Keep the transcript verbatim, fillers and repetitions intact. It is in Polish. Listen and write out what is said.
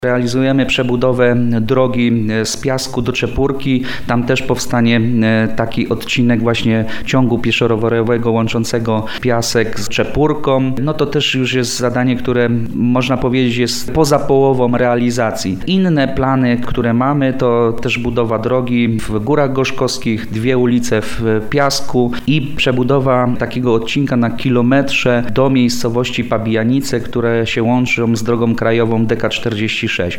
Realizujemy przebudowę drogi z Piasku do Czepórki. Tam też powstanie taki odcinek właśnie ciągu pieszo-rowerowego łączącego Piasek z Czepórką. No to też już jest zadanie, które można powiedzieć jest poza połową realizacji. Inne plany, które mamy, to też budowa drogi w Górach Gorzkowskich, dwie ulice w Piasku i przebudowa takiego odcinka na kilometrze do miejscowości Pabijanice, które się łączą z drogą krajową D K czterdzieści sześć.